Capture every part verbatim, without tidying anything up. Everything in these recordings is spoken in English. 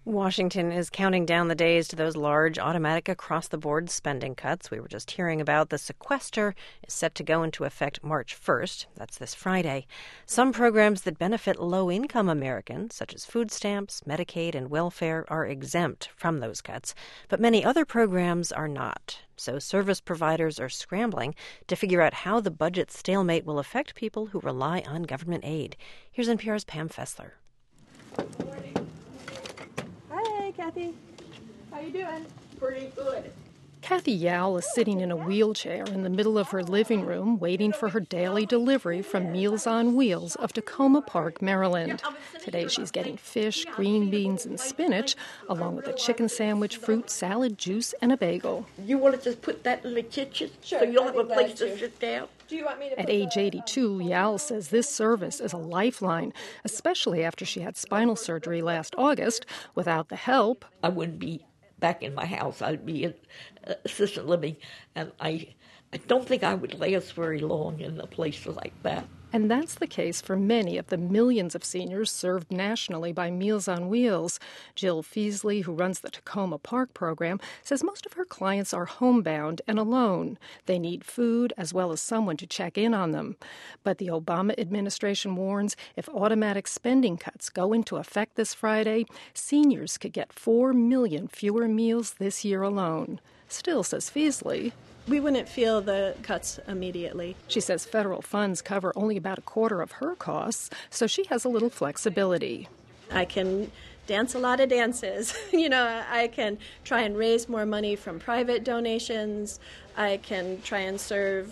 Washington is counting down the days to those large automatic across-the-board spending cuts. We were just hearing about the sequester is set to go into effect March first. That's this Friday. Some programs that benefit low-income Americans, such as food stamps, Medicaid, and welfare, are exempt from those cuts. But many other programs are not. So service providers are scrambling to figure out how the budget stalemate will affect people who rely on government aid. Here's N P R's Pam Fessler. Good morning. Hi, Kathy. How you doing? Pretty good. Kathy Yowell is sitting in a wheelchair in the middle of her living room waiting for her daily delivery from Meals on Wheels of Tacoma Park, Maryland. Today she's getting fish, green beans, and spinach, along with a chicken sandwich, fruit, salad, juice, and a bagel. You want to just put that in the kitchen Sure, so you don't I'd have be a place glad to to. sit down? Do you want me to At put age the- eighty-two, Yowell says this service is a lifeline, especially after she had spinal surgery last August. Without the help, I wouldn't be back in my house. I'd be in uh, assisted living, and I, I don't think I would last very long in a place like that. and that's the case for many of the millions of seniors served nationally by Meals on Wheels. Jill Feasley, who runs the Tacoma Park program, says most of her clients are homebound and alone. They need food as well as someone to check in on them. But the Obama administration warns if automatic spending cuts go into effect this Friday, seniors could get four million fewer meals this year alone. Still, says Feasley, we wouldn't feel the cuts immediately. she says federal funds cover only about a quarter of her costs, so she has a little flexibility. I can dance a lot of dances. you know, I can try and raise more money from private donations. I can try and serve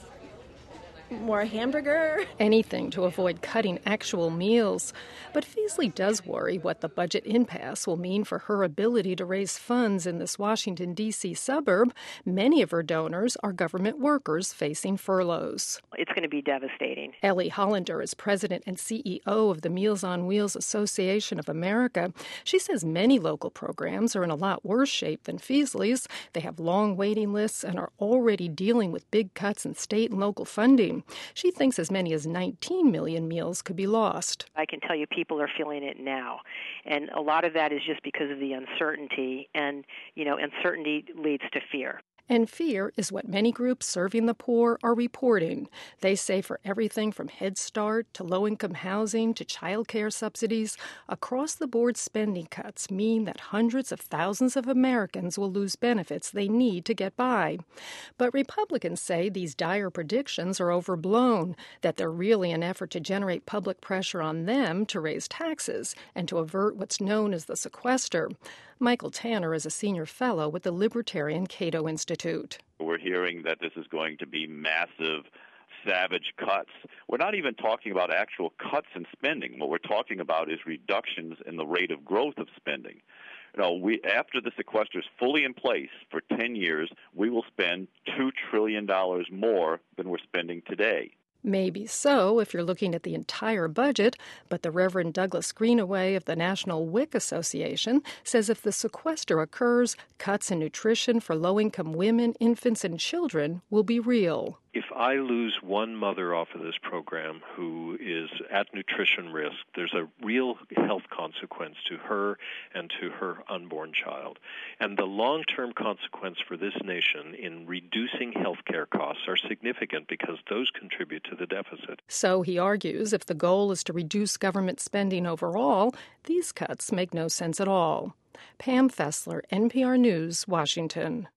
more hamburger. Anything to avoid cutting actual meals. But Feasley does worry what the budget impasse will mean for her ability to raise funds in this Washington, D C suburb. Many of her donors are government workers facing furloughs. It's going to be devastating. Ellie Hollander is president and C E O of the Meals on Wheels Association of America. She says many local programs are in a lot worse shape than Feasley's. They have long waiting lists and are already dealing with big cuts in state and local funding. She thinks as many as nineteen million meals could be lost. I can tell you people are feeling it now. And a lot of that is just because of the uncertainty. And, you know, uncertainty leads to fear. And fear is what many groups serving the poor are reporting. They say for everything from Head Start to low-income housing to child care subsidies, across-the-board spending cuts mean that hundreds of thousands of Americans will lose benefits they need to get by. But Republicans say these dire predictions are overblown, that they're really an effort to generate public pressure on them to raise taxes and to avert what's known as the sequester. Michael Tanner is a senior fellow with the Libertarian Cato Institute. We're hearing that this is going to be massive, savage cuts. We're not even talking about actual cuts in spending. What we're talking about is reductions in the rate of growth of spending. You know, we after the sequester is fully in place for ten years, we will spend two trillion dollars more than we're spending today. Maybe so if you're looking at the entire budget, but the Reverend Douglas Greenaway of the National W I C Association says if the sequester occurs, cuts in nutrition for low-income women, infants, and children will be real. If I lose one mother off of this program who is at nutrition risk, there's a real health consequence to her and to her unborn child. And the long-term consequence for this nation in reducing health care costs are significant because those contribute to the deficit. So he argues if the goal is to reduce government spending overall, these cuts make no sense at all. Pam Fessler, N P R News, Washington.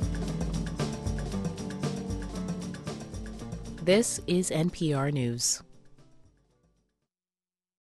This is N P R News.